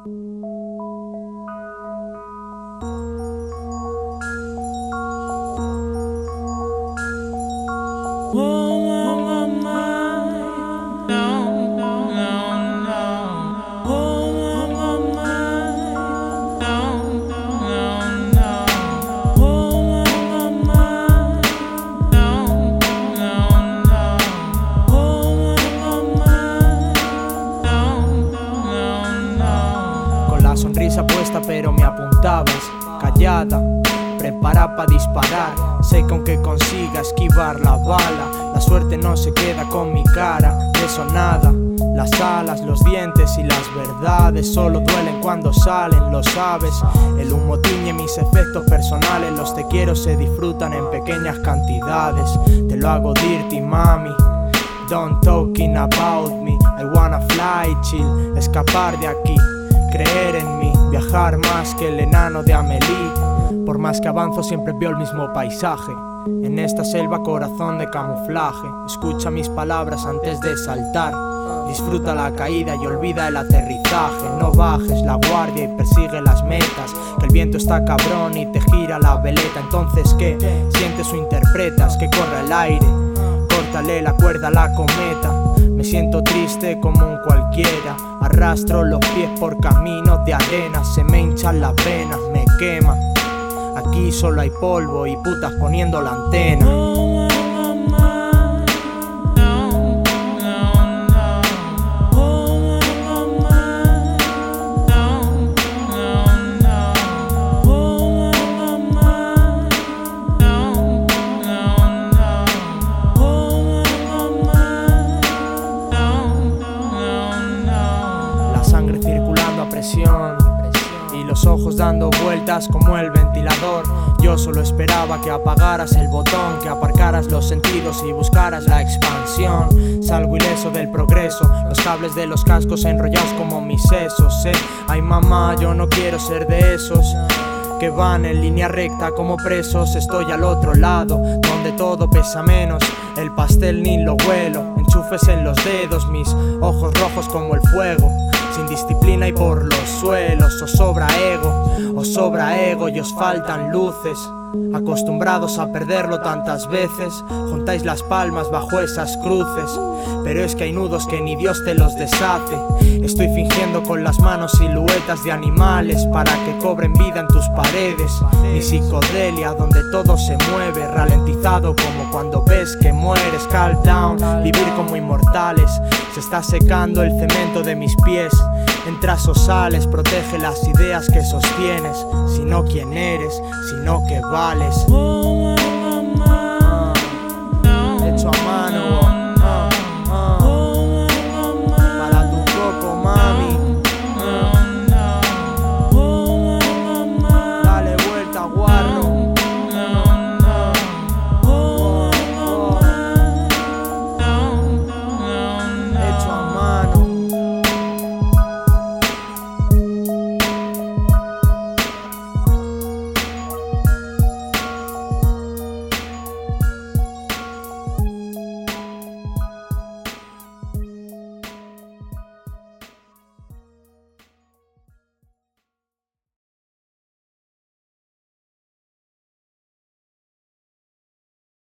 Con la sonrisa puesta pero me apuntabas, callada, preparada para disparar. Sé que aunque consiga esquivar la bala, la suerte no se queda con mi cara. De eso nada, las alas, los dientes y las verdades solo duelen cuando salen, lo sabes. El humo tiñe mis efectos personales, los te quiero se disfrutan en pequeñas cantidades. Te lo hago dirty, mami, don't talking about me. I wanna fly, chill, escapar de aquí, creer en mí, viajar más que el enano de Amélie. Por más que avanzo siempre veo el mismo paisaje. En esta selva corazón de camuflaje. Escucha mis palabras antes de saltar. Disfruta la caída y olvida el aterrizaje. No bajes la guardia y persigue las metas, que el viento está cabrón y te gira la veleta. Entonces ¿qué? Sientes o interpretas que corra el aire. Córtale la cuerda a la cometa. Me siento triste como un cualquiera. Arrastro los pies por caminos de arena. Se me hinchan las venas, me queman. Aquí solo hay polvo y putas poniendo la antena. La sangre circulando a presión y los ojos dando vueltas como el ventilador. Yo solo esperaba que apagaras el botón, que aparcaras los sentidos y buscaras la expansión. Salgo ileso del progreso, los cables de los cascos enrollados como mis sesos. Ay mamá, yo no quiero ser de esos que van en línea recta como presos. Estoy al otro lado, donde todo pesa menos. El pastel ni lo huelo, enchufes en los dedos, mis ojos rojos como el fuego. Sin disciplina y por los suelos, os sobra ego y os faltan luces. Acostumbrados a perderlo tantas veces, juntáis las palmas bajo esas cruces. Pero es que hay nudos que ni Dios te los deshace. Estoy fingiendo con las manos siluetas de animales para que cobren vida en tus paredes. Mi psicodelia donde todo se mueve, ralentizado como cuando ves que mueres. Calm down, vivir como inmortales. Se está secando el cemento de mis pies. Entras o sales, protege las ideas que sostienes. Si no quién eres, sino que vales.